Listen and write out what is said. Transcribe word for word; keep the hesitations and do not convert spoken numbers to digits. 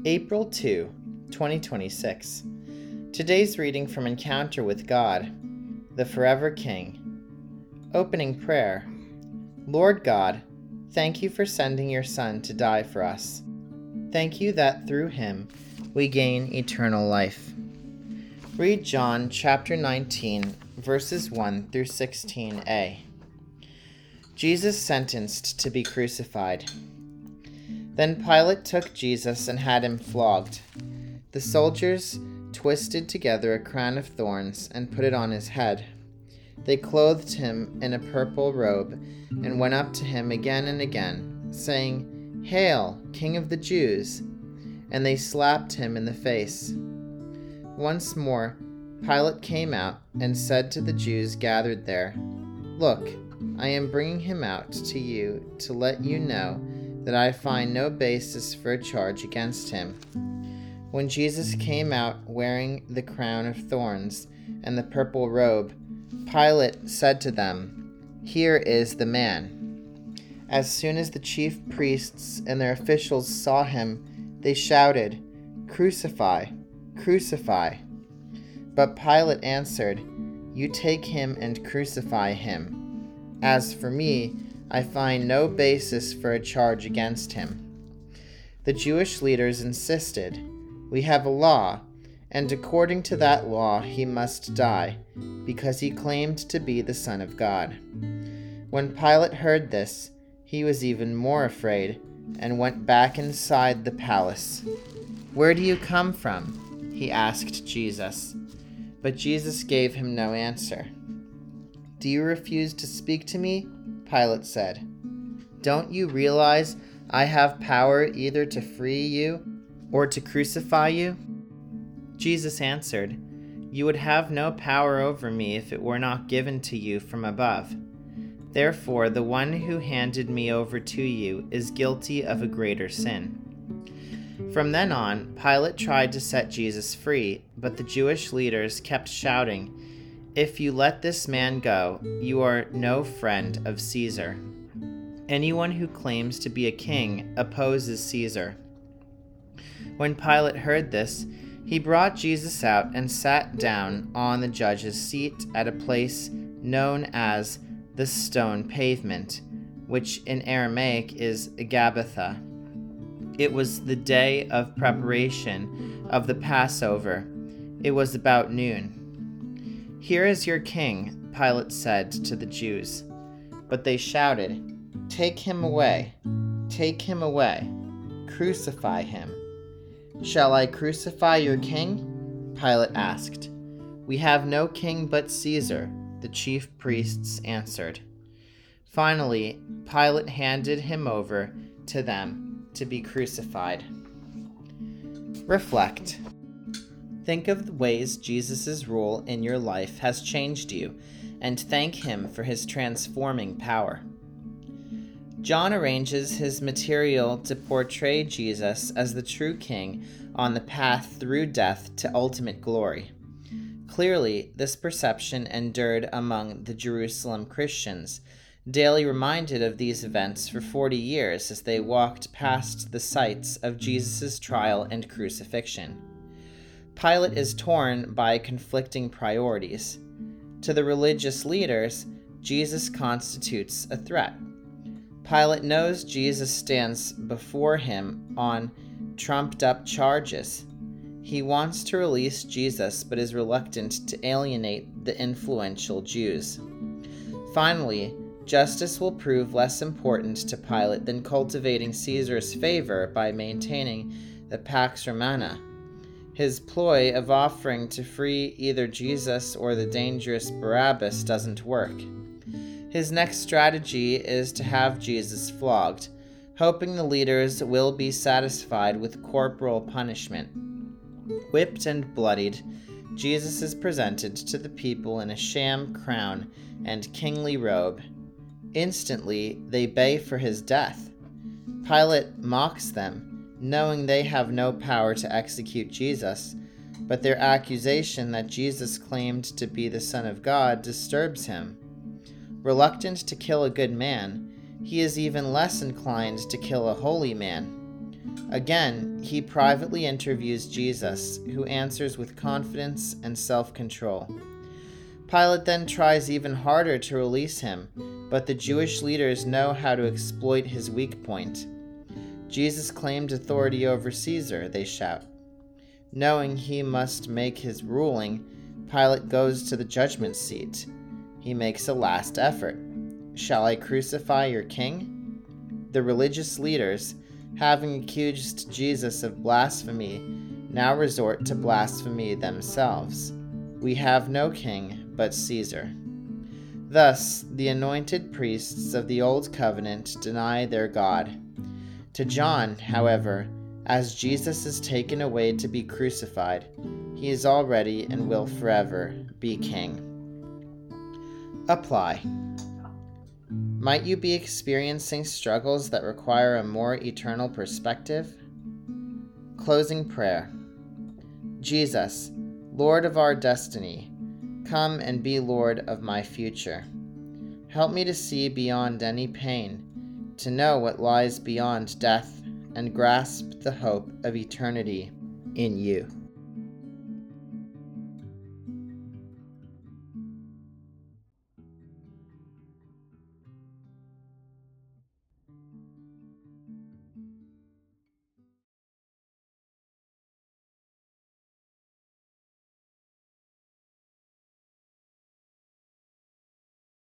April second, twenty twenty-six. Today's reading from Encounter with God, the Forever King. Opening prayer. Lord God, thank you for sending your Son to die for us. Thank you that through him we gain eternal life. Read John chapter nineteen, verses one through sixteen a. Jesus sentenced to be crucified. Then Pilate took Jesus and had him flogged. The soldiers twisted together a crown of thorns and put it on his head. They clothed him in a purple robe and went up to him again and again, saying, "Hail, King of the Jews!" And they slapped him in the face. Once more, Pilate came out and said to the Jews gathered there, "Look, I am bringing him out to you to let you know that I find no basis for a charge against him." When Jesus came out wearing the crown of thorns and the purple robe, Pilate said to them, "Here is the man." As soon as the chief priests and their officials saw him, they shouted, "Crucify! Crucify!" But Pilate answered, "You take him and crucify him. As for me, I find no basis for a charge against him." The Jewish leaders insisted, "We have a law, and according to that law he must die, because he claimed to be the Son of God." When Pilate heard this, he was even more afraid and went back inside the palace. "Where do you come from?" he asked Jesus. But Jesus gave him no answer. "Do you refuse to speak to me?" Pilate said. "Don't you realize I have power either to free you or to crucify you?" Jesus answered, "You would have no power over me if it were not given to you from above. Therefore, the one who handed me over to you is guilty of a greater sin." From then on, Pilate tried to set Jesus free, but the Jewish leaders kept shouting, "If you let this man go, you are no friend of Caesar. Anyone who claims to be a king opposes Caesar." When Pilate heard this, he brought Jesus out and sat down on the judge's seat at a place known as the Stone Pavement, which in Aramaic is Gabbatha. It was the day of preparation of the Passover. It was about noon. "Here is your king," Pilate said to the Jews. But they shouted, "Take him away! Take him away! Crucify him!" "Shall I crucify your king?" Pilate asked. "We have no king but Caesar," the chief priests answered. Finally, Pilate handed him over to them to be crucified. Reflect. Think of the ways Jesus' role in your life has changed you, and thank him for his transforming power. John arranges his material to portray Jesus as the true king on the path through death to ultimate glory. Clearly, this perception endured among the Jerusalem Christians, daily reminded of these events for forty years as they walked past the sites of Jesus' trial and crucifixion. Pilate is torn by conflicting priorities. To the religious leaders, Jesus constitutes a threat. Pilate knows Jesus stands before him on trumped-up charges. He wants to release Jesus, but is reluctant to alienate the influential Jews. Finally, justice will prove less important to Pilate than cultivating Caesar's favor by maintaining the Pax Romana. His ploy of offering to free either Jesus or the dangerous Barabbas doesn't work. His next strategy is to have Jesus flogged, hoping the leaders will be satisfied with corporal punishment. Whipped and bloodied, Jesus is presented to the people in a sham crown and kingly robe. Instantly, they bay for his death. Pilate mocks them, knowing they have no power to execute Jesus, but their accusation that Jesus claimed to be the Son of God disturbs him. Reluctant to kill a good man, he is even less inclined to kill a holy man. Again, he privately interviews Jesus, who answers with confidence and self-control. Pilate then tries even harder to release him, but the Jewish leaders know how to exploit his weak point. Jesus claimed authority over Caesar, they shout. Knowing he must make his ruling, Pilate goes to the judgment seat. He makes a last effort. Shall I crucify your king? The religious leaders, having accused Jesus of blasphemy, now resort to blasphemy themselves. We have no king but Caesar. Thus, the anointed priests of the Old Covenant deny their God. To John, however, as Jesus is taken away to be crucified, he is already and will forever be king. Apply. Might you be experiencing struggles that require a more eternal perspective? Closing prayer. Jesus, Lord of our destiny, come and be Lord of my future. Help me to see beyond any pain, to know what lies beyond death, and grasp the hope of eternity in you.